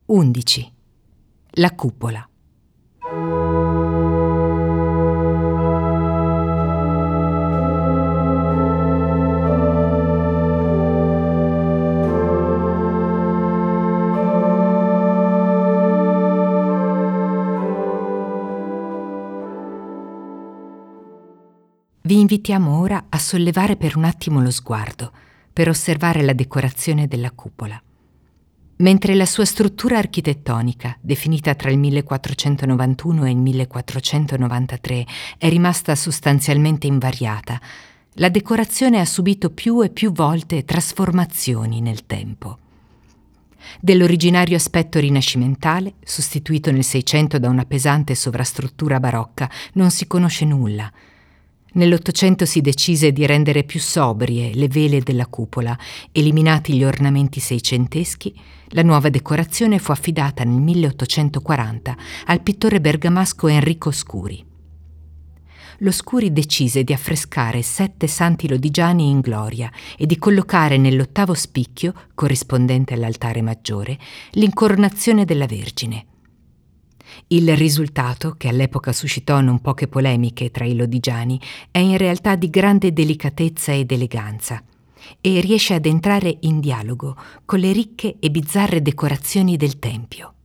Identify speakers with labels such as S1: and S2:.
S1: 11. La cupola. Vi invitiamo ora a sollevare per un attimo lo sguardo per osservare la decorazione della cupola. Mentre la sua struttura architettonica, definita tra il 1491 e il 1493, è rimasta sostanzialmente invariata, la decorazione ha subito più e più volte trasformazioni nel tempo. Dell'originario aspetto rinascimentale, sostituito nel Seicento da una pesante sovrastruttura barocca, non si conosce nulla. Nell'Ottocento si decise di rendere più sobrie le vele della cupola. Eliminati gli ornamenti seicenteschi, la nuova decorazione fu affidata nel 1840 al pittore bergamasco Enrico Scuri. Lo Scuri decise di affrescare 7 santi lodigiani in gloria e di collocare nell'8° spicchio, corrispondente all'altare maggiore, l'incoronazione della Vergine. Il risultato, che all'epoca suscitò non poche polemiche tra i lodigiani, è in realtà di grande delicatezza ed eleganza e riesce ad entrare in dialogo con le ricche e bizzarre decorazioni del tempio.